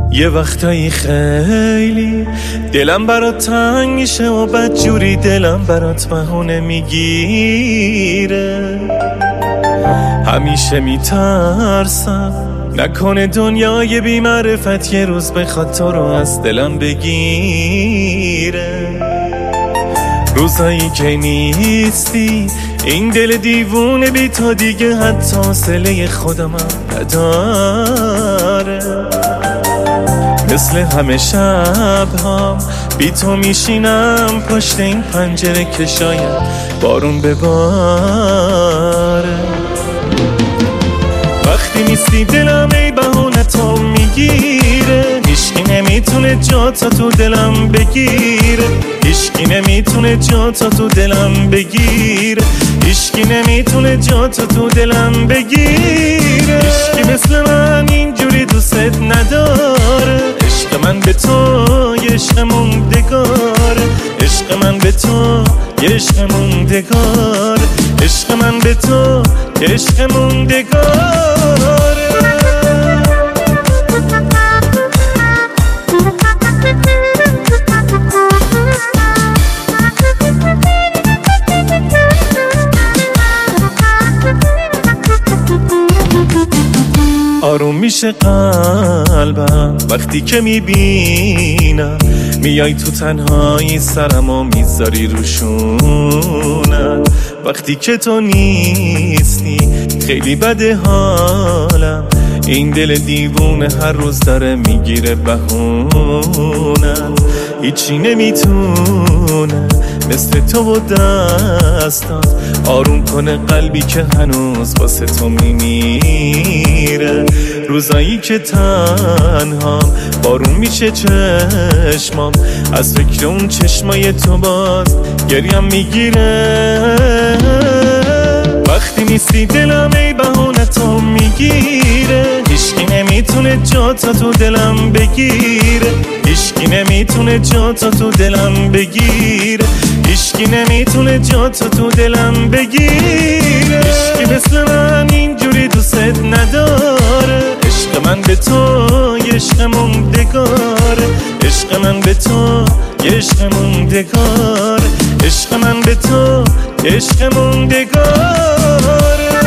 یه وقتایی خیلی دلم برات تنگ میشه و بدجوری دلم برات بهونه میگیره. همیشه میترسم نکنه دنیای بی معرفت یه روز بخواد تو رو از دلم بگیره. روزایی که نیستی این دل دیوونه بی تو دیگه حتی حوصله خودم نداره. مثل همه شب هم بی تو میشینم پشت این پنجره که شاید بارون بباره. وقتی نیستی دلم ای بهونه تو میگیره. هیچکی نمیتونه جاتو تو دلم بگیره. هیچکی نمیتونه جاتو تو دلم بگیره. هیچکی نمیتونه جاتو تو دلم بگیره. هیچکی مثل من اینجوری دوست نداره. عشق من به تو یه عشق موندگاره. عشق من به تو یه عشق موندگاره. عشق من به تو یه عشق موندگاره. آروم میشه قلبم وقتی که میبینم میای تو تنهایی سرمو میذاری روشونت. وقتی که تو نیستی خیلی بده حالم. این دل دیوونه هر روز داره میگیره بهونت. هیچی نمیتونه مثل تو و دستات آروم کنه قلبی که هنوز واسه تو میمیره. روزایی که تنهام بارون میشه چشمام از فکر اون چشمای تو باز گریم میگیره. وقتی نیستی دلم ای بهونه تو میگیره. هیچکی نمیتونه جاتو تو دلم بگیره. هیچکی نمیتونه جاتو تو دلم بگیره. هیچکی نمیتونه جاتو تو دلم بگیره. هیچکی مثل من اینجوری دوست نداره. عشق من به تو یه عشق موندگاره. عشق من به تو یه عشق موندگاره. عشق من به تو یه عشق موندگاره.